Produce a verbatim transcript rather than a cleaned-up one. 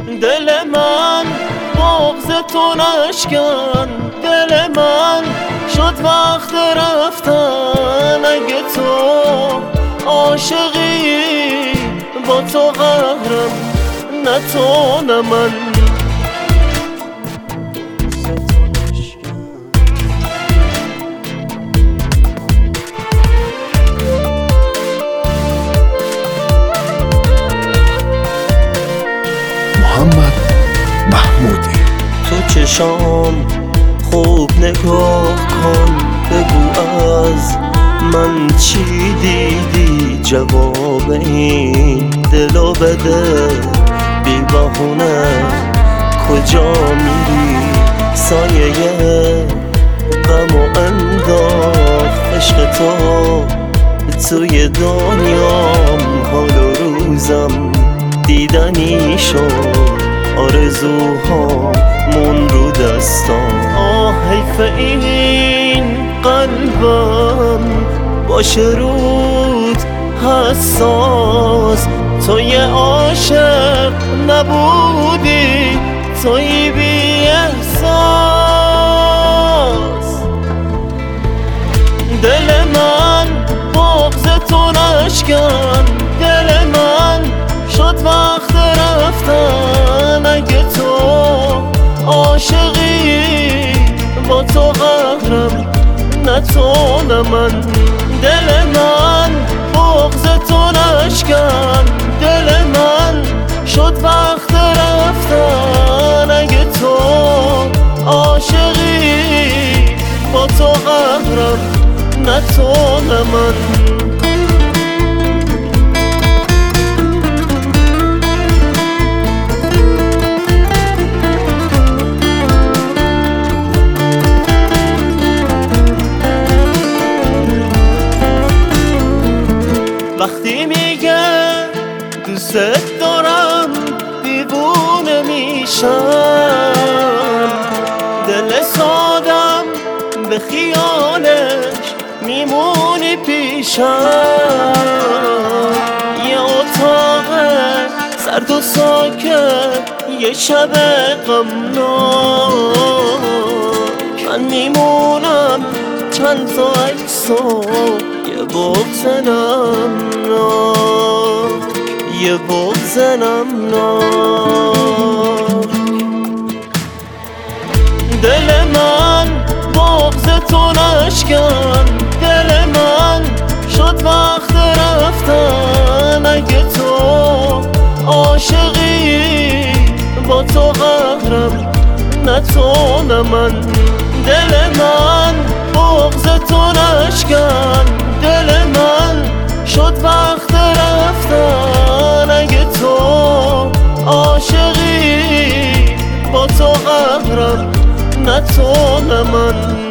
دل من بغض تو نشکن، دل من شد وقت رفتن. اگه تو عاشقی با تو قهرم، نه تو نه من. محمد محمودی. تو چشام خوب نگاه کن، بگو از من چی دیدی، جواب این دلو بده. بی بهونه کجا میری، سایه غم و انداخت عشق تو توی دنیام. حال و روزم دیدنی شد، آرزوهامون رو دستام. آه حیف این قلبم باشه رود حساس. توی عاشق نبودی، توی بی احساس. دل من بغض تو نشکن، دل من شد وقت رفتن. اگه تو عاشقی با تو قهرم، نه تو نه من. دل من بغض تو نشکن، دل من شد وقت رفتن. اگه تو عاشقی با تو قهرم، نه تو نه من. وقتی میگه دوست دارم دیوونه میشم، دل سادم به خیالش میمونی پیشم. یه اتاق سرد و ساکت، یه شب غمناک. من میمونم چند تا عکسو، یه بغض نمناک، یه بغض نمناک. دل من بغض تو نشکن، دل من شد وقت رفتن. اگه تو عاشقی با تو قهرم، نه تو نه من. دل من بغض تو نشکن، دل من شد وقت رفتن. اگه تو عاشقی با تو قهرم، نه تو نه من.